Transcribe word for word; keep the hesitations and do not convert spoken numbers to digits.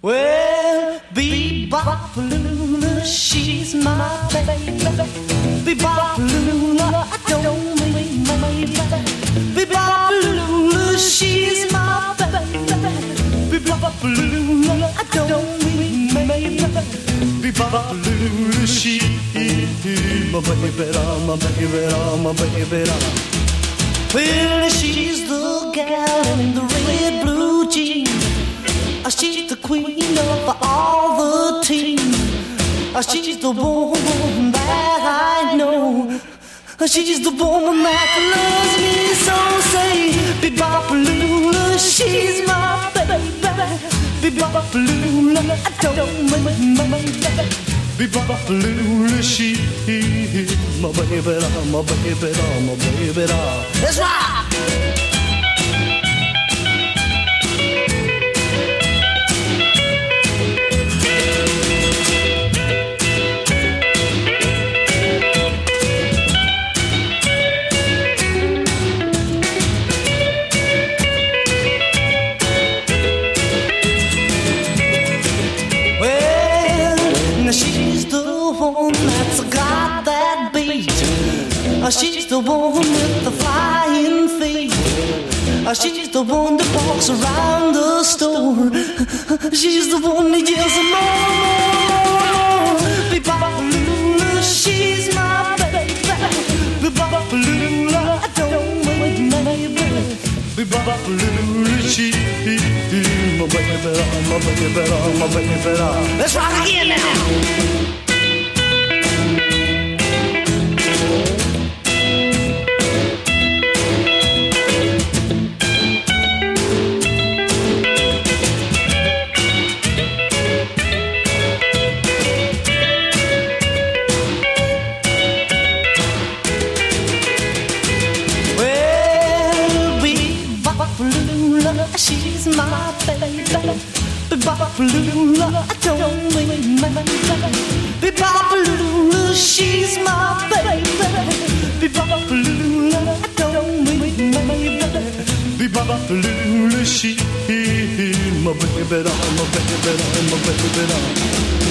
Well, Bebop-a-lula, she's my baby. Bebop-a-lula, I don't mean maybe. Bebop-a-lula, she's my baby. Bebop-a-lula, I don't mean maybe. Bebop-a-lula, she's my baby, my baby, my baby. Well, she's the gal in the red blue jeans. She's the queen of all the team. She's the woman that I know. She's the woman that loves me so. Say, Bebop-a-lula, she's my baby. Bebop-a-lula, I don't mind my baby. Bebop-a-lula, she's my baby, my baby, my baby. That's right. She's the one that's got that beat. She's the one with the flying feet. She's the one that walks around the store. She's the one that yells more. Bebop-a-lula, she's my baby. Bebop-a-lula, I don't mind maybe. Bebop-a-lula, she's my baby, my baby, my baby. Let's rock again now. She's my baby. Bebop-a-lula, I don't mean maybe. Bebop-a-lula, she's my baby. Bebop-a-lula, I don't mean maybe. Bebop-a-lula, she's my baby, my baby, my baby.